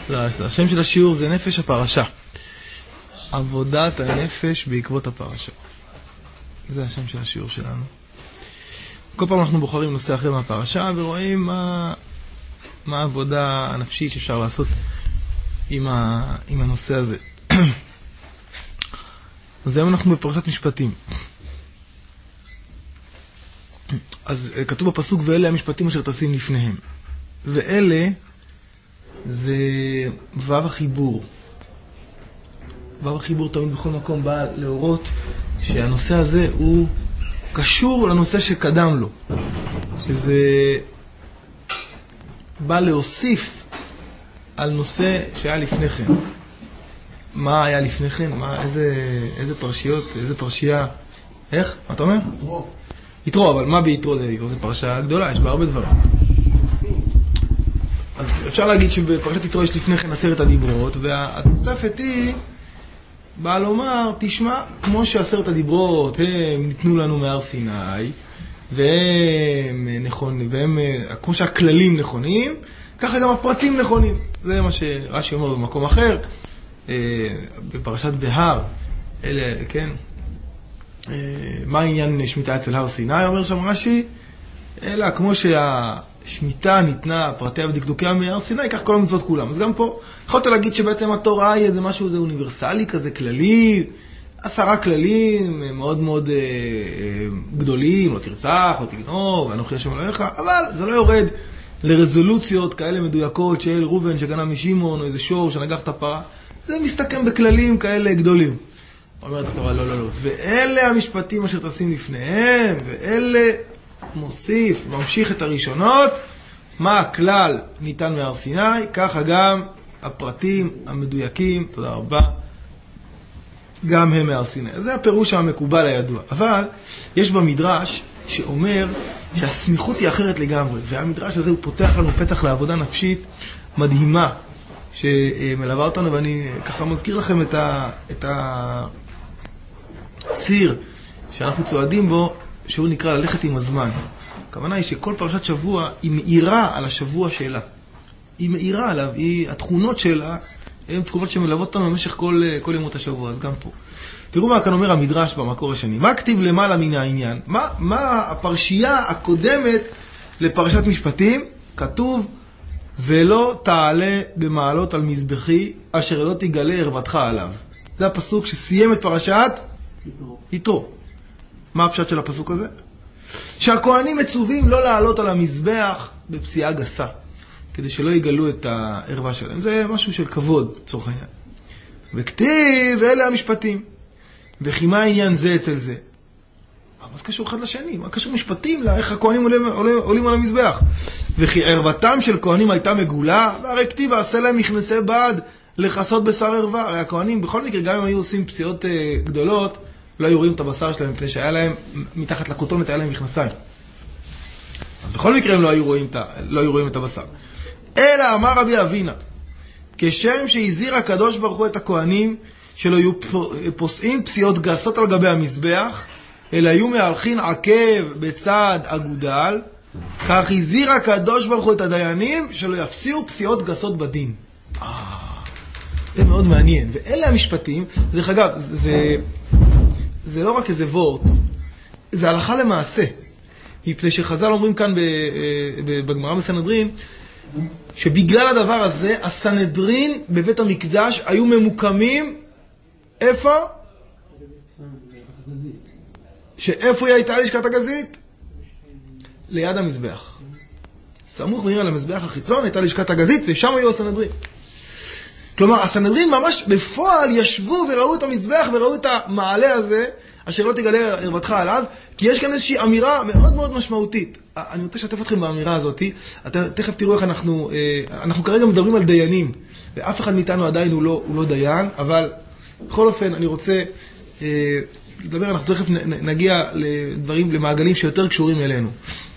לא, השם של השיעור זה נפש הפרשה. עבודת הנפש בעקבות הפרשה. זה השם של השיעור שלנו. כל פעם אנחנו בוחרים נושא אחר מהפרשה ורואים מה העבודה הנפשית שאפשר לעשות עם הנושא הזה. אז היום אנחנו בפרשת משפטים. אז כתוב בפסוק, ואלה המשפטים אשר תשים לפניהם. ואלה זה וו החיבור. וו החיבור תמיד בכל מקום בא להורות שהנושא הזה הוא קשור לנושא שקדם לו. שזה בא להוסיף על נושא שהיה לפני כן. מה היה לפני כן? איזה פרשיות, איזה פרשייה? איך? מה אתה אומר? יתרו. יתרו, אבל מה ביתרו? יתרו זה פרשה גדולה, יש בה הרבה דברים. אז אפשר להגיד שבפרשת יתרו יש לפני כן 10 הדיברות, והתוספת היא באה לומר, תשמע, כמו ש10 הדיברות הם ניתנו לנו מהר סיני, והם כמו שהכללים נכונים, ככה גם הפרטים נכונים. זה מה שרש"י אומר במקום אחר, בפרשת בהר, אלה, כן? מה העניין שמיטה אצל הר סיני? אומר שם רש"י, אלא כמו שהשמיטה ניתנה פרטיה ודקדוקיה מהר סיני, כך כל המצוות כולם. אז גם פה יכולת להגיד שבעצם התורה היא איזה משהו, זה אוניברסלי כזה, כללי, 10 כללים מאוד מאוד גדולים, לא תרצח, לא תגנוב, ואנוכי השם אלוהיך, אבל זה לא יורד לרזולוציות כאלה מדויקות של ראובן שגנב משמעון, או איזה שור שנגח את הפרה. זה מסתכם בכללים כאלה גדולים. אומרת התורה, לא, לא, לא. ואלה המשפטים אשר תשים לפניהם, ואלה מוסיף, ממשיך את הראשונות, מה הכלל ניתן מהר סיני, ככה גם הפרטים המדויקים, תודה רבה, גם הם מהר סיני. זה הפירוש המקובל הידוע. אבל יש במדרש שאומר שהסמיכות היא אחרת לגמרי, והמדרש הזה הוא פותח לנו פתח לעבודה נפשית מדהימה, שמלווה אותנו, ואני ככה מזכיר לכם את הציר שאנחנו צועדים בו, שהוא נקרא ללכת עם הזמן. הכוונה היא שכל פרשת שבוע היא מאירה על השבוע שלה. היא מאירה עליו, התכונות שלה הן תכונות שמלוות אותנו במשך כל ימות השבוע, אז גם פה. תראו מה כאן אומר המדרש במקור השני. מה כתיב למעלה מן העניין? מה הפרשייה הקודמת לפרשת משפטים? כתוב, ולא תעלה במעלות על מזבחי, אשר לא תגלה ערוותך עליו. זה הפסוק שסיים את פרשת יתרו. מה הפשט של הפסוק הזה? שהכהנים מצווים לא לעלות על המזבח בפסיעה גסה, כדי שלא יגלו את הערווה שלהם. זה משהו של כבוד, צורך העניין. וכתיב, ואלה המשפטים. וכי מה העניין זה אצל זה? מה זה קשור אחד לשני? מה קשור משפטים לה? איך הכהנים עולים על המזבח? וכי ערוותם של כהנים הייתה מגולה, והרי כתיב, ועשה להם מכנסי בד לחסות בשר ערווה. הרי הכהנים, בכל מקרה, גם אם היו עושים פציעות גדולות, לא היו רואים את הבשר שלהם, מפני שהיה להם, מתחת לכותונת היה להם מכנסיים. אז בכל מקרה הם לא היו רואים את הבשר. אלא אמר רבי אבינה, כשם שהזהיר הקדוש ברוך הוא את הכהנים, שלא יהיו פוסעים פסיעות גסות על גבי המזבח, אלא יהיו מהלכין עקב בצד אגודל, כך הזהיר הקדוש ברוך הוא את הדיינים, שלא יפסיעו פסיעות גסות בדין. זה מאוד מעניין. ואלה המשפטים, דרך אגב, זה לא רק איזה וורט, זה הלכה למעשה. מפני שחז"ל אומרים כאן בגמרא בסנהדרין, שבגלל הדבר הזה, הסנהדרין בבית המקדש היו ממוקמים, איפה? שאיפה היא הייתה לשכת הגזית? ליד המזבח. סמוך ונראה למזבח החיצון, הייתה לשכת הגזית, ושם היו הסנהדרין. כלומר, הסנהדרין ממש בפועל ישבו וראו את המזבח וראו את המעלה הזה, אשר לא תגלה ערוותך עליו, כי יש כאן איזושהי אמירה מאוד מאוד משמעותית. אני רוצה לשתף אתכם באמירה הזאת. תכף תראו איך אנחנו כרגע מדברים על דיינים, ואף אחד מאיתנו עדיין הוא לא דיין, אבל בכל אופן אני רוצה לדבר, אנחנו תכף נגיע לדברים, למעגלים שיותר קשורים אלינו.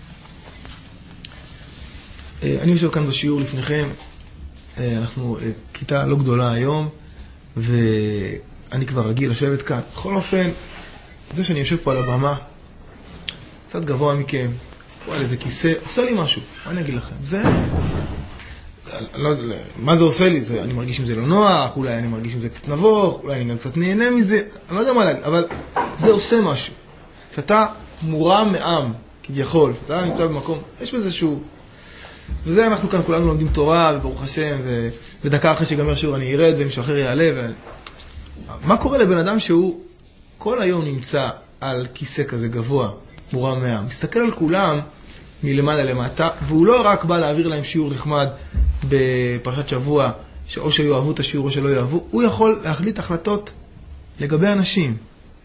אני יושב כאן בשיעור לפניכם, אנחנו כיתה לא גדולה היום, ואני כבר רגיל לשבת כאן. בכל אופן, זה שאני יושב פה על הבמה, קצת גבוה מכם, או על איזה כיסא, עושה לי משהו, מה אני אגיד לכם? זה, מה זה עושה לי? אני מרגיש עם זה לא נוח, אולי אני מרגיש עם זה קצת נבוך, אולי אני גם קצת נהנה מזה, אני לא יודע מה להגיד, אבל זה עושה משהו. שאתה מורם מעם, כביכול, אתה נמצא במקום, יש בזה שהוא... וזה אנחנו כאן כולנו לומדים תורה, וברוך השם, ודקה אחרי שיגמר שיעור אני ארד, ומישהו אחר יעלה. מה קורה לבן אדם שהוא כל היום נמצא על כיסא כזה גבוה, מורם מעם, מסתכל על כולם מלמעלה למטה, והוא לא רק בא להעביר להם שיעור נחמד בפרשת שבוע, או שיאהבו את השיעור או שלא יאהבו, הוא יכול להחליט החלטות לגבי אנשים,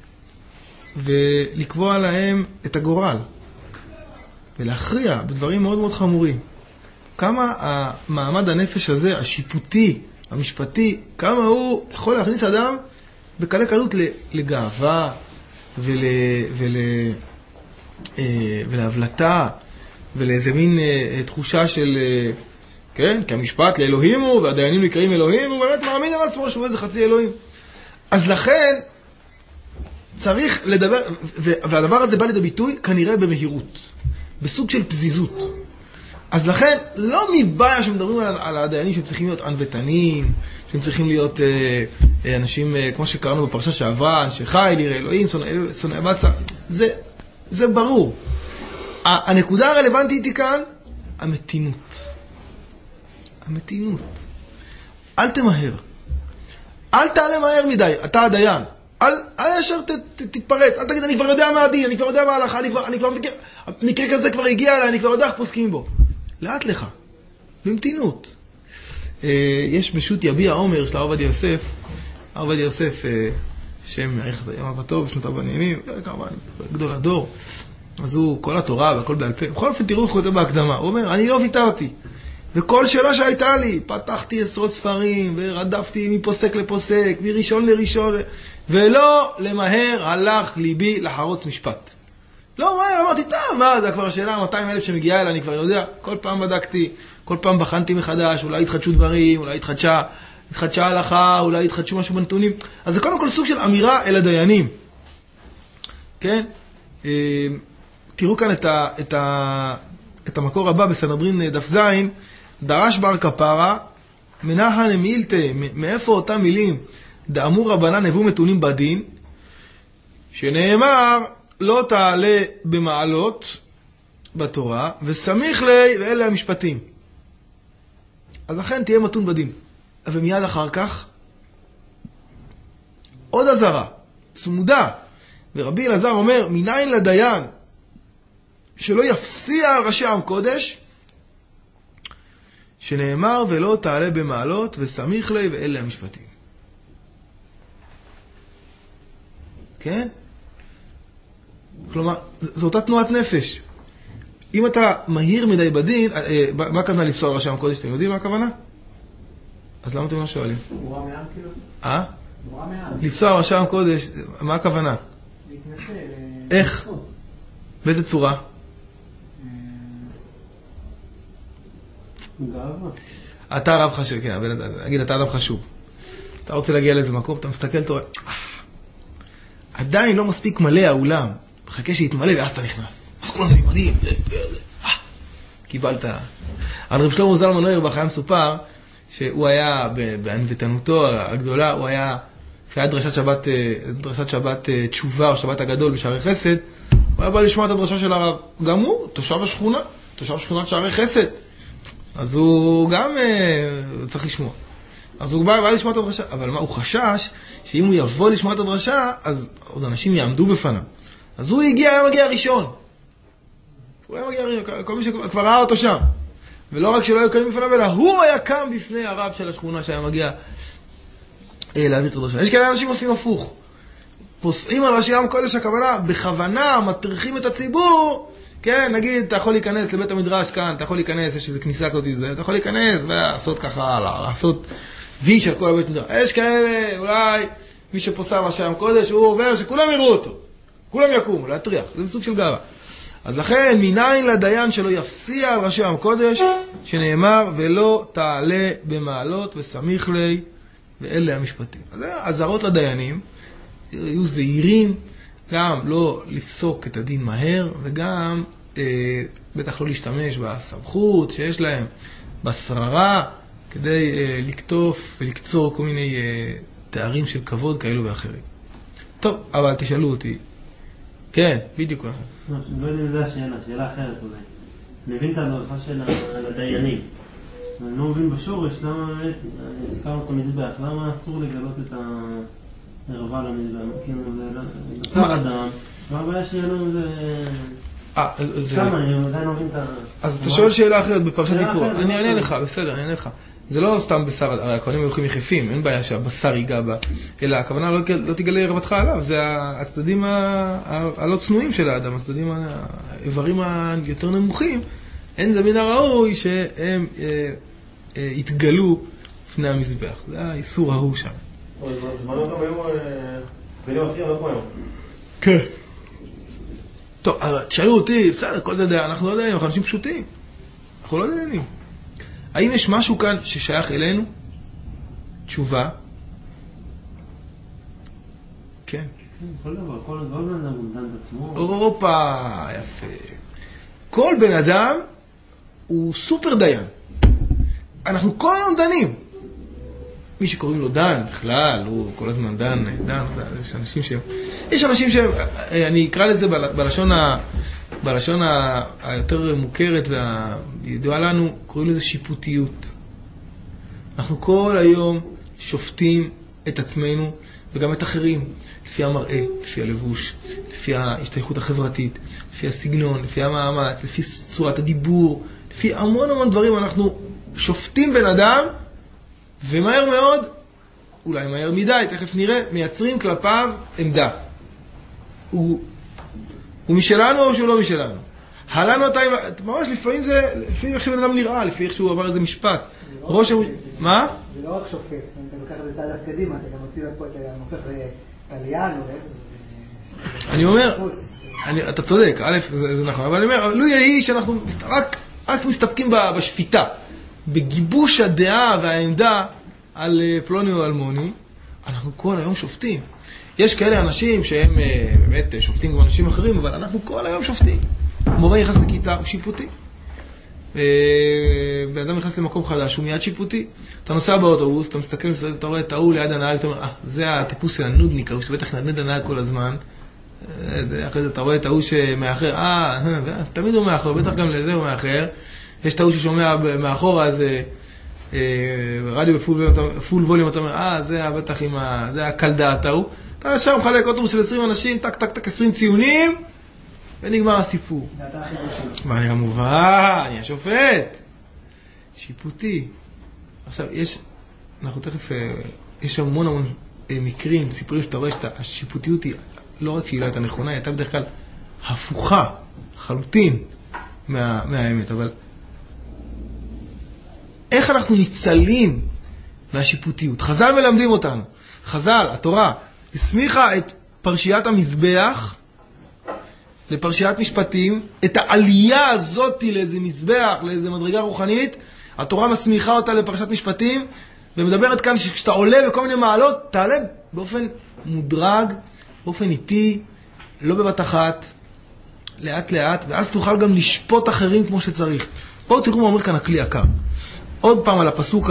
ולקבוע להם את הגורל, ולהכריע בדברים מאוד מאוד חמורים. כמה המעמד הנפש הזה, השיפוטי, המשפטי, כמה הוא יכול להכניס אדם בקלי קלות לגאווה ולהבלטה ולאיזה מין תחושה של, כן, כי המשפט לאלוהים הוא והדיינים נקראים אלוהים, הוא באמת מאמין על עצמו שהוא איזה חצי אלוהים. אז לכן צריך לדבר, והדבר הזה בא לידי ביטוי כנראה במהירות, בסוג של פזיזות. אז לכן, לא מבעיה שמדברים על הדיינים שהם צריכים להיות ענוותנים, שהם צריכים להיות אנשים, כמו שקראנו בפרשה שעברה, אנשי חיל, יראי אלוהים, שונאי בצע, זה ברור. הנקודה הרלוונטית היא כאן, המתינות. המתינות. אל תמהר. אל תעלה מהר מדי, אתה הדיין. אל ישר תתפרץ, אל תגיד, אני כבר יודע מה הדין, אני כבר יודע מה ההלכה, אני כבר מכיר, מקרה כזה כבר הגיע אליי, אני כבר יודע איך פוסקים בו. לאט לך, במתינות. יש בשו"ת יביע עומר של הרב עובדיה יוסף, הרב עובדיה יוסף, שם מערכת היום אבא טוב, בשנות הבניינים, כמובן, גדול הדור. אז הוא, כל התורה והכל בעל פה. בכל אופן תראו איך הוא כותב בהקדמה. הוא אומר, אני לא ויתרתי. וכל שאלה שהייתה לי, פתחתי עשרות ספרים, ורדפתי מפוסק לפוסק, מראשון לראשון, ולא למהר הלך ליבי לחרוץ משפט. לא, מהר, אמרתי, מה, זה כבר השאלה 200,000 שמגיעה אליי, אני כבר יודע. כל פעם בדקתי, כל פעם בחנתי מחדש, אולי התחדשו דברים, אולי התחדשה הלכה, אולי התחדשו משהו בנתונים. אז זה קודם כל סוג של אמירה אל הדיינים. כן? תראו כאן את המקור הבא בסנהדרין דף ז, דרש בר כפרה, מנהן למילתה, מאיפה אותם מילים, דאמור רבנן הבו מתונים בדין, שנאמר, לא תעלה במעלות בתורה, וסמיך לי, ואלה המשפטים. אז לכן תהיה מתון בדין. ומיד אחר כך, עוד הזרה, צמודה. ורבי אלעזר אומר, מניין לדיין, שלא יפסיע על ראשי עם קודש, שנאמר, ולא תעלה במעלות, וסמיך לי, ואלה המשפטים. כן? כלומר, זו אותה תנועת נפש. אם אתה מהיר מדי בדין, מה הכוונה לפסוע על ראשי עם קודש? אתם יודעים מה הכוונה? אז למה אתם לא שואלים? מורה מעם כאילו? מורה מעם. לפסוע על ראשי עם קודש, מה הכוונה? להתנסה. איך? באיזה צורה? גאווה. אתה רב חשוב, כן, נגיד אתה רב חשוב. אתה רוצה להגיע לאיזה מקום, אתה מסתכל, אתה רואה, עדיין לא מספיק מלא האולם. מחכה שיתמלא ואז אתה נכנס. אז כולם נלמדים. קיבלת. על רב שלמה זלמן אוירבך היה מסופר שהוא היה בענוותנותו הגדולה, הוא היה, כשהיה דרשת שבת תשובה או שבת הגדול בשערי חסד, הוא היה בא לשמוע את הדרשה של הרב. גם הוא, תושב השכונה, תושב שכונת שערי חסד. אז הוא גם צריך לשמוע. אז הוא בא לשמוע את הדרשה. אבל מה, הוא חשש שאם הוא יבוא לשמוע את הדרשה, אז עוד אנשים יעמדו בפניו. אז הוא היה מגיע ראשון. הוא היה מגיע ראשון, כל מי שכבר ראה אותו שם. ולא רק שלא היו קמים בפניו, אלא הוא היה קם בפני הרב של השכונה שהיה מגיע להעביר את הדרשה. יש כאלה אנשים עושים הפוך. פוסעים על ראשי עם קודש, הכוונה, בכוונה מטריחים את הציבור. כן, נגיד, אתה יכול להיכנס לבית המדרש כאן, אתה יכול להיכנס, יש איזו כניסה כזאת, אתה יכול להיכנס ולעשות ככה, לעשות ויש על כל הבית מדרש. יש כאלה, אולי, מי שפוסע על ראשי עם קודש, הוא עובר שכולם יראו אותו. כולם יקומו, להטריח, זה מסוג של גאווה. אז לכן, מניין לדיין שלא יפסיע על ראשי עם קודש, שנאמר, ולא תעלה במעלות וסמיך לי, ואלה המשפטים. אז זה עזרות לדיינים, יהיו זהירים, גם לא לפסוק את הדין מהר, וגם בטח לא להשתמש בסמכות שיש להם, בשררה, כדי לקטוף ולקצור כל מיני תארים של כבוד כאלו ואחרים. טוב, אבל תשאלו אותי. כן, בדיוק. לא יודעים, זה שאלה אחרת אולי. אני מבין את הדרכה של הדיינים. אני לא מבין בשורש, למה באמת, הזכרנו את המזבח, למה אסור לגלות את הערווה למזבח? כאילו, זה בשר אדם, מה הבעיה שלנו זה... כמה, אני עדיין לא מבין את ה... אז אתה שואל שאלה אחרת בפרשת יתרו. אני אענה לך, בסדר, אני אענה לך. זה לא סתם בשר, הרי הכהנים הולכים יחפים, אין בעיה שהבשר ייגע בה, אלא הכוונה לא תגלה ערוותך עליו, זה הצדדים הלא צנועים של האדם, הצדדים האיברים היותר נמוכים, אין זה מן הראוי שהם יתגלו לפני המזבח. זה האיסור ההוא שם. זמנו גם היו בנים אחרים, לא כמו היום. כן. טוב, תשאלו אותי, בסדר, כל זה דעה, אנחנו לא יודעים, אנחנו אנשים פשוטים. אנחנו לא יודעים. האם יש משהו כאן ששייך אלינו? תשובה. כן. כל דבר, כל בן אדם הוא דן בעצמו. אירופה, יפה. כל בן אדם הוא סופר דיין. אנחנו כל היום דנים. מי שקוראים לו דן, בכלל, הוא כל הזמן דן, יש אנשים שהם, אני אקרא לזה בלשון היותר מוכרת והידועה לנו, קוראים לזה שיפוטיות. אנחנו כל היום שופטים את עצמנו וגם את אחרים, לפי המראה, לפי הלבוש, לפי ההשתייכות החברתית, לפי הסגנון, לפי המאמץ, לפי צורת הדיבור, לפי המון דברים. אנחנו שופטים בן אדם, ומהר מאוד, אולי מהר מדי, תכף נראה, מייצרים כלפיו עמדה. הוא משלנו או שהוא לא משלנו? הלנו אותה, ממש לפעמים זה, לפי איך שבן אדם נראה, לפי איך שהוא עבר איזה משפט. מה? זה לא רק שופט, אתה לוקח את זה צעד קדימה, אתה גם מוציא לפה, אתה הופך לתליין, אני אומר, אתה צודק, א', זה נכון, אבל אני אומר, לא יהי שאנחנו רק מסתפקים בשפיטה, בגיבוש הדעה והעמדה על פלוני או אלמוני, אנחנו כל היום שופטים. יש כאלה אנשים שהם באמת שופטים כמו אנשים אחרים, אבל אנחנו כל היום שופטים. מורה נכנס לכיתה, הוא שיפוטי. בן אדם נכנס למקום חדש, הוא מיד שיפוטי. אתה נוסע באוטובוס, אתה מסתכל מסביב, אתה רואה את ההוא ליד הנהג, אתה אומר, זה הטיפוס של הנודניק, הוא שבטח נדנד הנהג כל הזמן. אחרי זה אתה רואה את ההוא שמאחר, תמיד הוא מאחר, בטח גם לזה הוא מאחר. יש את ההוא ששומע מאחורה, אז רדיו בפול ווליום, אתה אומר, זה בטח עם זה הקל דעת ההוא. אתה שם מחלק אוטובוס של 20 אנשים, טק, 20 ציונים, ונגמר הסיפור. מה אני כמובן, אני השופט. שיפוטי. עכשיו, אנחנו תכף, יש המון מקרים, סיפורים שאתה רואה שהשיפוטיות היא, לא רק שהיא לא הייתה נכונה, היא הייתה בדרך כלל הפוכה, חלוטין מהאמת, אבל איך אנחנו ניצלים מהשיפוטיות? חז"ל מלמדים אותנו. חז"ל, התורה, הסמיכה את פרשיית המזבח לפרשיית משפטים, את העלייה הזאת לאיזה מזבח, לאיזה מדרגה רוחנית, התורה מסמיכה אותה לפרשת משפטים, ומדברת כאן שכשאתה עולה בכל מיני מעלות, תעלה באופן מודרג, באופן איטי, לא בבת אחת, לאט לאט, ואז תוכל גם לשפוט אחרים כמו שצריך. בואו תראו מה אומר כאן הכלי יקר. עוד פעם על הפסוק,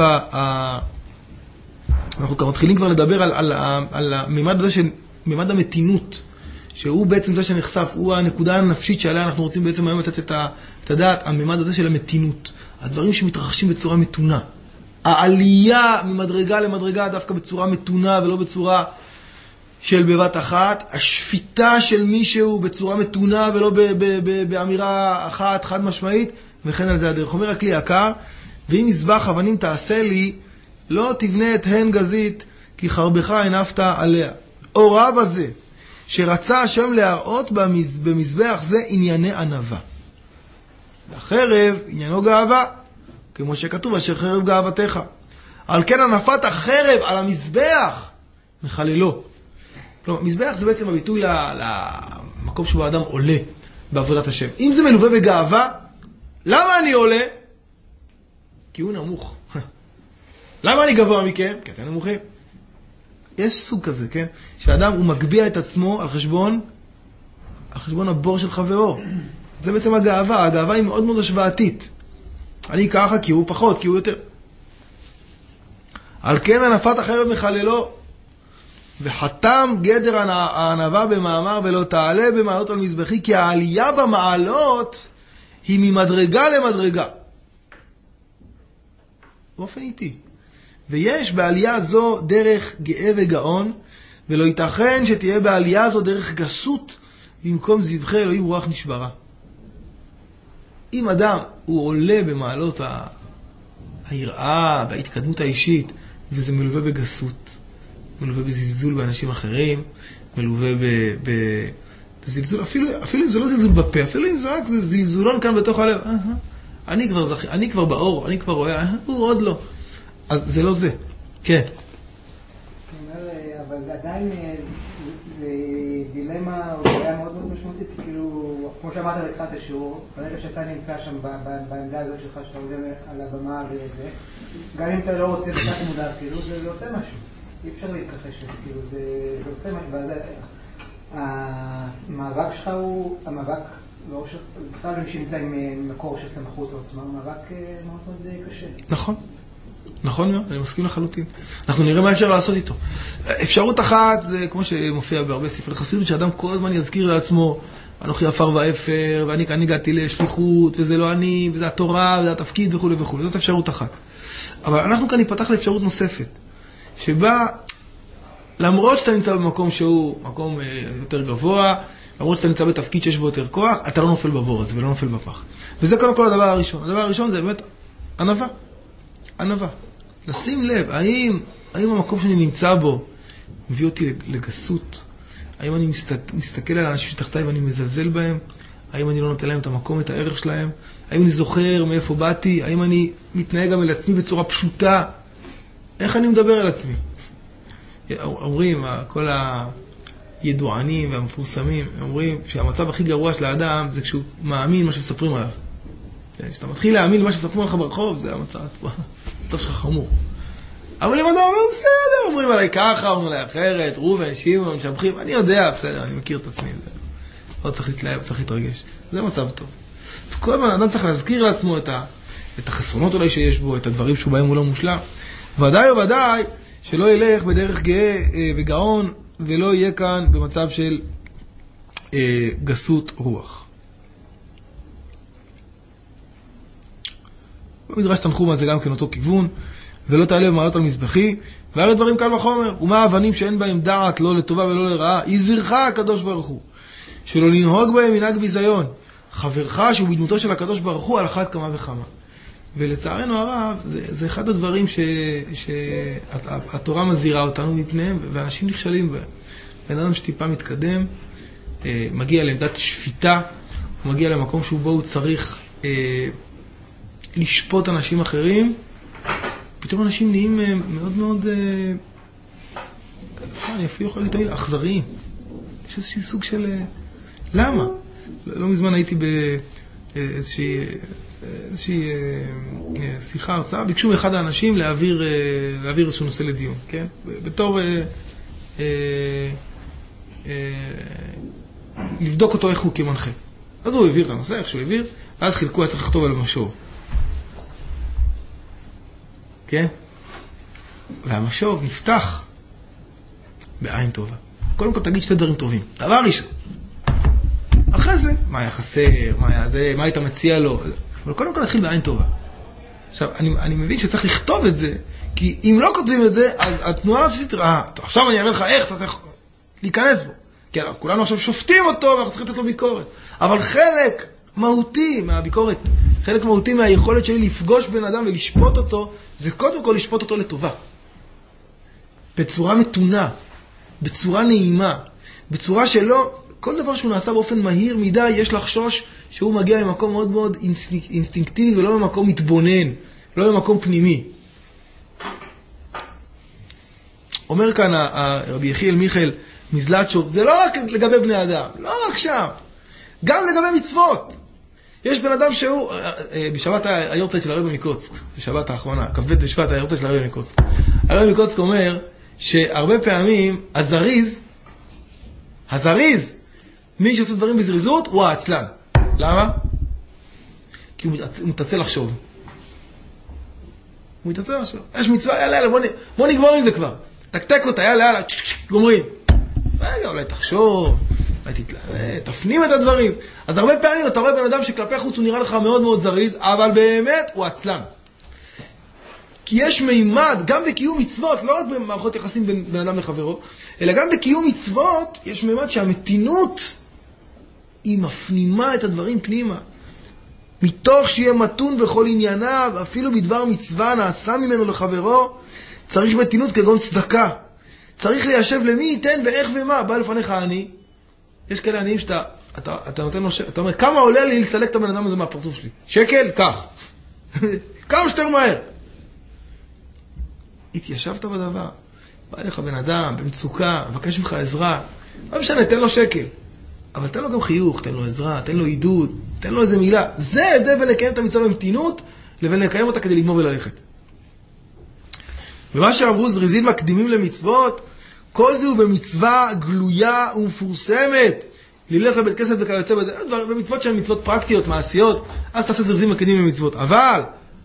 אנחנו כבר מתחילים כבר לדבר על הממד הזה של ממד המתינות, שהוא בעצם זה שנחשף, הוא הנקודה הנפשית שעליה אנחנו רוצים בעצם היום לתת את הדעת, הממד הזה של המתינות, הדברים שמתרחשים בצורה מתונה, העלייה ממדרגה למדרגה דווקא בצורה מתונה ולא בצורה של בבת אחת, השפיטה של מישהו בצורה מתונה ולא באמירה אחת חד משמעית, וכן על זה הדרך. אומר הכלי יקר, ואם מזבח אבנים תעשה לי, לא תבנה את הן גזית, כי חרבך הנפת עליה. אוריו הזה, שרצה השם להראות במזבח זה ענייני ענווה. החרב עניינו גאווה, כמו שכתוב, אשר חרב גאוותך. על כן הנפת החרב על המזבח, מחללו. כלומר, מזבח זה בעצם הביטוי למקום שבו האדם עולה בעבודת השם. אם זה מלווה בגאווה, למה אני עולה? כי הוא נמוך. למה אני גבוה מכם? כי אתם נמוכים. יש סוג כזה, כן? שהאדם הוא מגביע את עצמו על חשבון הבור של חברו. זה בעצם הגאווה. הגאווה היא מאוד מאוד השוואתית. אני ככה כי הוא פחות, כי הוא יותר. על כן הנפת החרב מחללו, וחתם גדר הענבה במאמר, ולא תעלה במעלות על מזבחי, כי העלייה במעלות היא ממדרגה למדרגה. באופן איטי. ויש בעלייה זו דרך גאה וגאון, ולא ייתכן שתהיה בעלייה זו דרך גסות, במקום זבחי אלוהים רוח נשברה. אם אדם הוא עולה במעלות היראה וההתקדמות האישית, וזה מלווה בגסות, מלווה בזלזול באנשים אחרים, מלווה בזלזול, אפילו אם זה לא זלזול בפה, אפילו אם זה רק זלזולון כאן בתוך הלב, אני כבר באור, אני כבר רואה, הוא עוד לא. אז זה לא זה. כן. אבל עדיין זה דילמה או בעיה מאוד מאוד משמעותית, כאילו, כמו שאמרת בתחילת השיעור, ברגע שאתה נמצא שם בעמדה הזאת שלך, שאתה עולה על הבמה וזה, גם אם אתה לא רוצה בתת מודע אפילו, זה עושה משהו. אי אפשר להתכחש, כאילו, זה עושה משהו. המאבק שלך הוא, המאבק, בכלל מי שנמצא עם מקור של סמכות או עצמה, הוא מאבק מאוד מאוד קשה. נכון. נכון מאוד, אני מסכים לחלוטין. אנחנו נראה מה אפשר לעשות איתו. אפשרות אחת זה כמו שמופיע בהרבה ספרי חסידות, שאדם כל הזמן יזכיר לעצמו, אנוכי עפר ואפר, ואני כאן הגעתי לשליחות, וזה לא אני, וזה התורה, וזה התפקיד וכו' וכו'. זאת אפשרות אחת. אבל אנחנו כאן ניפתח לאפשרות נוספת, שבה, למרות שאתה נמצא במקום שהוא מקום יותר גבוה, למרות שאתה נמצא בתפקיד שיש בו יותר כוח, אתה לא נופל בבור הזה ולא נופל בפח. וזה קודם כל הדבר הראשון. הדבר הראשון זה באמת ענווה. ענווה. לשים לב, האם המקום שאני נמצא בו מביא אותי לגסות? האם אני מסתכל על האנשים שתחתיי ואני מזלזל בהם? האם אני לא נותן להם את המקום, את הערך שלהם? האם אני זוכר מאיפה באתי? האם אני מתנהג גם אל עצמי בצורה פשוטה? איך אני מדבר אל עצמי? אומרים, כל הידוענים והמפורסמים, אומרים שהמצב הכי גרוע של האדם זה כשהוא מאמין מה שמספרים עליו. כשאתה מתחיל להאמין למה שמספרים עליך ברחוב, זה המצב שלך חמור. אבל אם אדם אומר, בסדר, אומרים עליי ככה, אומרים עליי אחרת, רובן, שמעון, משבחים, אני יודע, בסדר, אני מכיר את עצמי. לא צריך להתלהב, צריך להתרגש. זה מצב טוב. כל הזמן אדם צריך להזכיר לעצמו את החסרונות אולי שיש בו, את הדברים שבהם הוא לא מושלם. ודאי וודאי שלא ילך בדרך גאה וגאון, ולא יהיה כאן במצב של גסות רוח. במדרש תנחומא זה גם כן אותו כיוון, ולא תעלה במעלות על מזבחי, והרי דברים קל וחומר, ומה האבנים שאין בהם דעת, לא לטובה ולא לרעה, יזירך הקדוש ברוך הוא, שלא לנהוג בהם מנהג ביזיון, חברך שהוא בדמותו של הקדוש ברוך הוא על אחת כמה וכמה. ולצערנו הרב, זה אחד הדברים שהתורה מזהירה אותנו מפניהם, ואנשים נכשלים בהם. בן אדם שטיפה מתקדם, מגיע לעמדת שפיטה, הוא מגיע למקום שבו הוא צריך לשפוט אנשים אחרים, פתאום אנשים נהיים מאוד מאוד, אני אפילו יכול להגיד, אכזריים. יש איזושהי סוג של, למה? לא מזמן הייתי באיזושהי שיחה, הרצאה, ביקשו מאחד האנשים להעביר איזשהו נושא לדיון, כן? בתור לבדוק אותו איך הוא כמנחה. אז הוא העביר את הנושא, איך שהוא העביר, ואז חילקו, היה צריך לכתוב על המשוב. כן? והמשוב נפתח בעין טובה. קודם כל תגיד שתי דברים טובים. דבר ראשון. אחרי זה, מה היה חסר, מה היה זה, מה היית מציע לו. אבל קודם כל נתחיל בעין טובה. עכשיו, אני מבין שצריך לכתוב את זה, כי אם לא כותבים את זה, אז התנועה הבסיסית, עכשיו אני אראה לך איך אתה צריך להיכנס בו. כי כולנו עכשיו שופטים אותו, ואנחנו צריכים לתת לו ביקורת. אבל חלק מהותי מהביקורת, חלק מהותי מהיכולת שלי לפגוש בן אדם ולשפוט אותו, זה קודם כל לשפוט אותו לטובה. בצורה מתונה, בצורה נעימה, בצורה שלא, כל דבר שהוא נעשה באופן מהיר מדי, יש לחשוש שהוא מגיע ממקום מאוד מאוד אינסטינקטיבי, ולא ממקום מתבונן, לא ממקום פנימי. אומר כאן רבי יחיאל מיכאל מזלצ'וב, זה לא רק לגבי בני אדם, לא רק שם, גם לגבי מצוות. יש בן אדם שהוא, בשבת היורצייט של הרבי מקוצק, בשבת האחרונה, כ"ב בשבת היורצייט של הרבי מקוצק. הרבי מקוצק אומר שהרבה פעמים הזריז, מי שעושה דברים בזריזות הוא העצלן. למה? כי הוא מתעצל לחשוב. הוא מתעצל עכשיו. יש מצווה, יאללה, בוא נגמור עם זה כבר. תקתק אותה, יאללה, גומרים. רגע, אולי תחשוב, אולי תפנים את הדברים. אז הרבה פעמים אתה רואה בן אדם שכלפי חוץ הוא נראה לך מאוד מאוד זריז, אבל באמת הוא עצלן. כי יש מימד, גם בקיום מצוות, לא רק במערכות יחסים בין בן אדם לחברו, אלא גם בקיום מצוות יש מימד שהמתינות היא מפנימה את הדברים פנימה. מתוך שיהיה מתון בכל ענייניו, אפילו בדבר מצווה נעשה ממנו לחברו, צריך מתינות כגון צדקה. צריך ליישב למי ייתן ואיך ומה. בא לפניך אני. יש כאלה עניים שאתה נותן לו אתה אומר, כמה עולה לי לסלק את הבן אדם הזה מהפרצוף שלי? שקל? כך. כמה שתר מהר. התיישבת בדבר. בא לך בן אדם במצוקה, מבקש ממך עזרה. לא משנה, תן לו שקל. אבל תן לו גם חיוך, תן לו עזרה, תן לו עידוד, תן לו איזה מילה. זה ההבדל בין לקיים את המצווה במתינות לבין לקיים אותה כדי לגמור וללכת. ומה שאמרו זריזים מקדימים למצוות, כל זה הוא במצווה גלויה ומפורסמת. ללך לבית כסף וכיוצא בזה, במצוות שהן מצוות פרקטיות, מעשיות, אז תעשה זריזים מקדימים למצוות. אבל,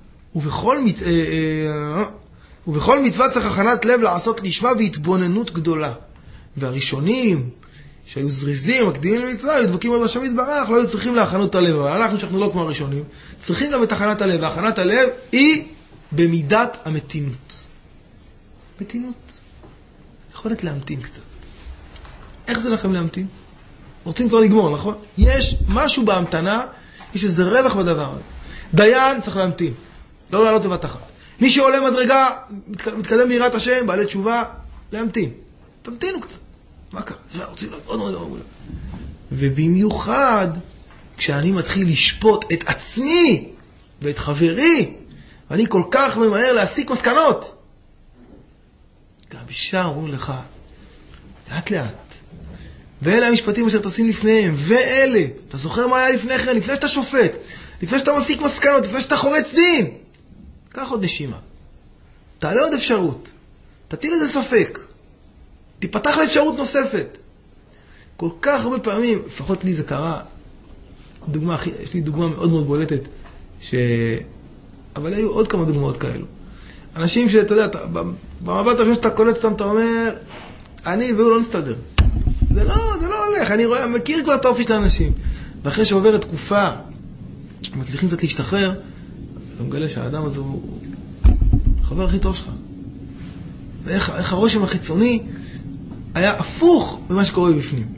ובכל מצווה צריך הכנת לב לעשות לשמה והתבוננות גדולה. והראשונים שהיו זריזים, מקדימים למצווה, היו דבקים על השם יתברך, לא היו צריכים להכנות הלב. אבל אנחנו שאנחנו לא כמו הראשונים, צריכים גם את הכנת הלב. והכנת הלב היא במידת המתינות. מתינות. יכולת להמתין קצת. איך זה לכם להמתין? רוצים כבר לגמור, נכון? יש משהו בהמתנה, יש איזה רווח בדבר הזה. דיין צריך להמתין. לא לעלות בבת אחת. מי שעולה מדרגה, מתקדם ליראת השם, בעלי תשובה, להמתין. תמתינו קצת. מה קרה? רוצים עוד מאוד. ובמיוחד, כשאני מתחיל לשפוט את עצמי ואת חברי, ואני כל כך ממהר להסיק מסקנות. גם בשעה אומרים לך, לאט לאט. ואלה המשפטים אשר תשים לפניהם, ואלה. אתה זוכר מה היה לפני כן? לפני שאתה שופט, לפני שאתה מסיק מסקנות, לפני שאתה חורץ דין. קח עוד נשימה. תעלה עוד אפשרות. תטיל איזה ספק. תיפתח לאפשרות נוספת. כל כך הרבה פעמים, לפחות לי זה קרה, יש לי דוגמה מאוד מאוד בולטת, אבל היו עוד כמה דוגמאות כאלו. אנשים שאתה יודע, במבט הראשון שאתה קולט אותם, אתה אומר, אני והוא לא נסתדר. זה לא הולך, אני מכיר כבר את האופי של האנשים. ואחרי שעוברת תקופה, מצליחים קצת להשתחרר, אתה מגלה שהאדם הזה הוא החבר הכי טוב שלך. ואיך הרושם החיצוני היה הפוך ממה שקורה בפנים.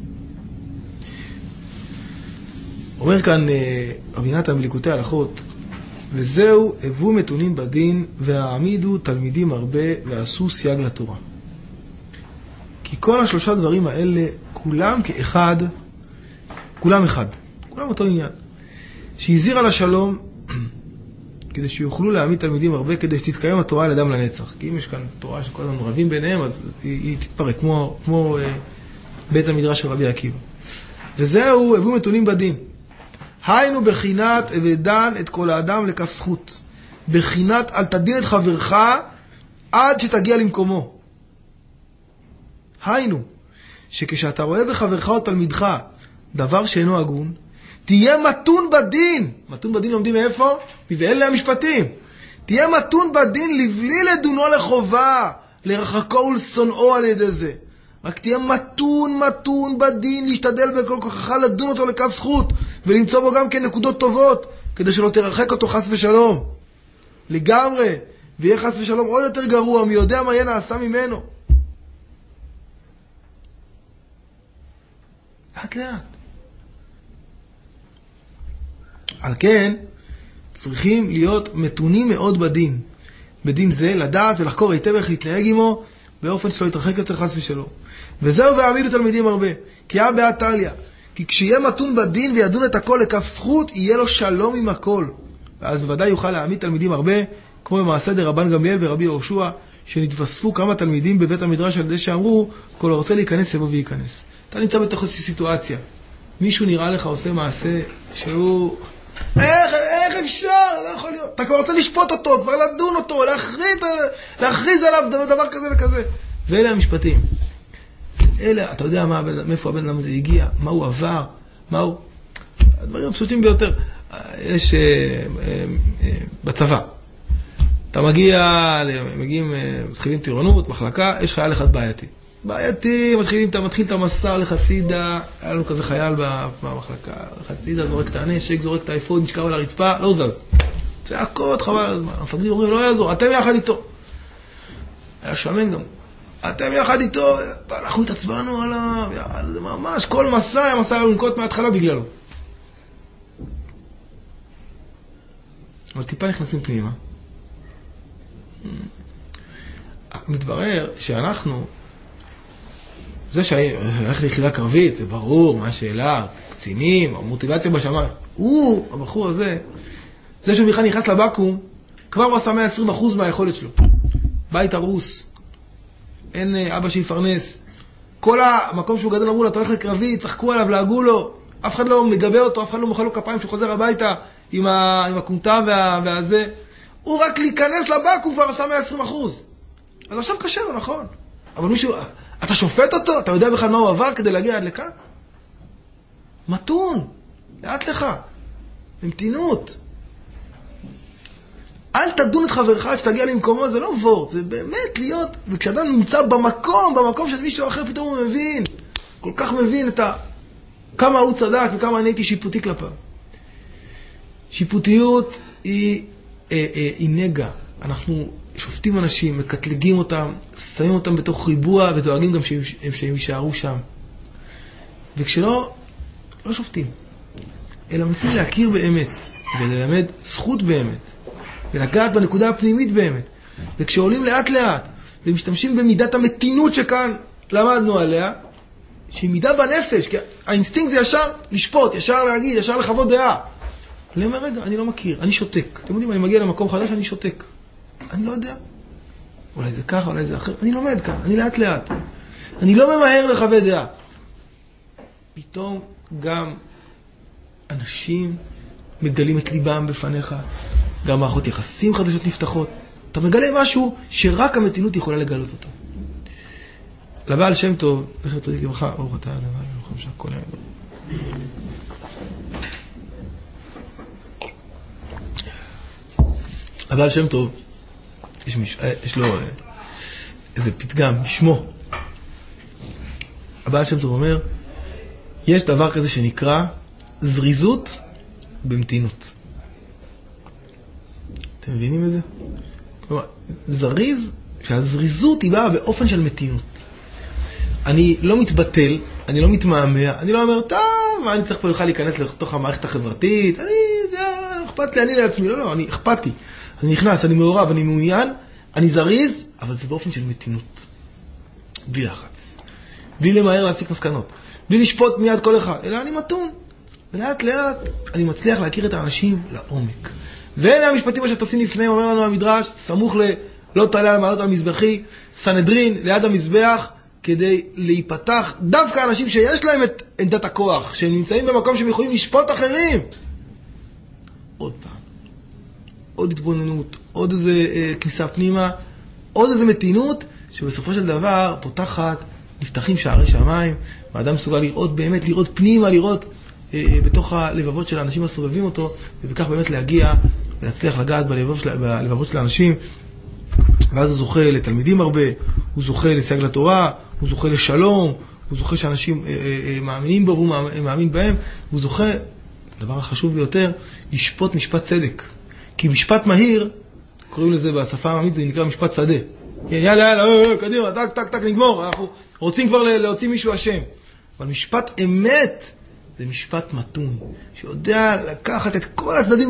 אומר כאן רבי נתן בליקוטי הלכות, וזהו, הבו מתונים בדין, והעמידו תלמידים הרבה, ועשו סייג לתורה. כי כל השלושה דברים האלה, כולם כאחד, כולם אחד, כולם אותו עניין. שהזהיר על השלום, כדי שיוכלו להעמיד תלמידים הרבה, כדי שתתקיים התורה על אדם לנצח. כי אם יש כאן תורה שכל הזמן רבים ביניהם, אז היא תתפרק, כמו בית המדרש של רבי עקיבא. וזהו, הבו מתונים בדין. היינו בחינת ודן את כל האדם לכף זכות. בחינת אל תדין את חברך עד שתגיע למקומו. היינו, שכשאתה רואה בחברך או תלמידך דבר שאינו הגון, תהיה מתון בדין. מתון בדין לומדים מאיפה? מבאלה המשפטים. תהיה מתון בדין לבלי לדונו לחובה, לרחקו ולשונאו על ידי זה. רק תהיה מתון בדין, להשתדל בכל כוחך לדון אותו לכף זכות, ולמצוא בו גם כן נקודות טובות, כדי שלא תרחק אותו חס ושלום. לגמרי, ויהיה חס ושלום עוד יותר גרוע, מי יודע מה יהיה נעשה ממנו. לאט לאט. על כן, צריכים להיות מתונים מאוד בדין. בדין זה, לדעת ולחקור היטב איך להתנהג עמו, באופן שלא יתרחק יותר חס ושלום. וזהו והעמידו תלמידים הרבה. כי היה בעת תליה. כי כשיהיה מתון בדין וידון את הכל לכף זכות, יהיה לו שלום עם הכל. ואז בוודאי יוכל להעמיד תלמידים הרבה, כמו במעשה דרבן גמליאל ורבי יהושע, שנתווספו כמה תלמידים בבית המדרש על ידי שאמרו, כל הרוצה להיכנס יבוא וייכנס. אתה נמצא בתוך איזושהי סיטואציה. מישהו נראה לך עושה מעשה שהוא... איך אפשר? לא יכול להיות. אתה כבר רוצה לשפוט אותו, כבר לדון אותו, להכריז עליו דבר כזה וכזה. ואלה המשפטים. אלה, אתה יודע מאיפה הבן אדם הזה הגיע, מה הוא עבר, מה הוא... הדברים הפשוטים ביותר. יש בצבא. אתה מתחילים טירונות, מחלקה, יש חייל אחד בעייתי, מתחיל את המסע, הולך הצידה, היה לנו כזה חייל במחלקה, הולך הצידה, זורק את הנשק, זורק את האפוד, נשכב על הרצפה, לא זז. צעקות, חבל על הזמן. המפקדים אומרים, לא יעזור, אתם יחד איתו. היה שמן גם. אתם יחד איתו, אנחנו התעצבנו עליו, זה ממש, כל מסע היה מסע לנקוט מההתחלה בגללו. אבל טיפה נכנסים פנימה. מתברר שאנחנו, זה שהלך ליחידה קרבית, זה ברור, מה השאלה, קצינים, המוטיבציה בשמיים. הבחור הזה, זה שהוא בכלל נכנס לבקום, כבר הוא עשה 120% מהיכולת שלו. בית הרוס, אין אבא שיפרנס. כל המקום שהוא גדול אמרו לו, אתה הולך לקרבי, צחקו עליו, לעגו לו, אף אחד לא מגבה אותו, אף אחד לא מוחא לו כפיים שהוא חוזר הביתה עם הקומטה והזה. הוא רק להיכנס לבקום כבר עשה 120%. אז עכשיו קשה לו, נכון. אבל מישהו, אתה שופט אותו? אתה יודע בכלל מה הוא עבר כדי להגיע עד לכאן? מתון, לאט לך, במתינות. אל תדון את חברך עד שתגיע למקומו, זה לא וורט, זה באמת להיות, וכשאדם נמצא במקום של מישהו אחר, פתאום הוא מבין, כל כך מבין כמה הוא צדק וכמה אני הייתי שיפוטי כלפיו. שיפוטיות היא נגע. אנחנו שופטים אנשים, מקטלגים אותם, שמים אותם בתוך ריבוע ודואגים גם שהם יישארו שם. וכשלא, לא שופטים, אלא מנסים להכיר באמת, וללמד זכות באמת. ולגעת בנקודה הפנימית באמת. וכשעולים לאט לאט, ומשתמשים במידת המתינות שכאן למדנו עליה, שהיא מידה בנפש, כי האינסטינקט זה ישר לשפוט, ישר להגיד, ישר לחוות דעה. אני אומר, רגע, אני לא מכיר, אני שותק. אתם יודעים, אני מגיע למקום חדש, אני שותק. אני לא יודע. אולי זה ככה, אולי זה אחר. אני לומד כאן, אני לאט לאט. אני לא ממהר לחוות דעה. פתאום גם אנשים מגלים את ליבם בפניך. גם מערכות יחסים חדשות נפתחות. אתה מגלה משהו שרק המתינות יכולה לגלות אותו. לבעל שם טוב, לכת צדיק לברכה, אורך אתה, ברוך המשך, כל היום. לבעל שם טוב, יש לו איזה פתגם, שמו. הבעל שם טוב אומר, יש דבר כזה שנקרא זריזות במתינות. אתם מבינים את זה? כלומר, זריז, שהזריזות היא באה באופן של מתינות. אני לא מתבטל, אני לא מתמהמה, אני לא אומר, טוב, אני צריך פה לך להיכנס לתוך המערכת החברתית, אכפת לי, אני לעצמי, לא, אני אכפתי. אני נכנס, אני מעורב, אני מעוניין, אני זריז, אבל זה באופן של מתינות. בלי לחץ. בלי למהר להסיק מסקנות. בלי לשפוט מיד כל אחד, אלא אני מתון. ולאט לאט אני מצליח להכיר את האנשים לעומק. והנה המשפטים שתשים לפניהם, אומר לנו המדרש, סמוך לא תעלה על מעלות על מזבחי, סנהדרין ליד המזבח, כדי להיפתח דווקא אנשים שיש להם את עמדת הכוח, שהם נמצאים במקום שהם יכולים לשפוט אחרים. עוד פעם. עוד התבוננות, עוד איזה כניסה פנימה, עוד איזה מתינות, שבסופו של דבר פותחת, נפתחים שערי שמיים, והאדם מסוגל לראות באמת, לראות פנימה, לראות בתוך הלבבות של האנשים הסובבים אותו, ובכך באמת להגיע ולהצליח לגעת בלבבות של האנשים, ואז הוא זוכה לתלמידים הרבה, הוא זוכה לסייג לתורה, הוא זוכה לשלום, הוא זוכה שאנשים מאמינים בו, והוא מאמין בהם, הוא זוכה, הדבר החשוב ביותר, לשפוט משפט צדק. כי משפט מהיר, קוראים לזה בשפה העממית, זה נקרא משפט שדה. יאללה, קדימה, טק, נגמור, אנחנו רוצים כבר להוציא מישהו השם. אבל משפט אמת, זה משפט מתון, שיודע לקחת את כל הצדדים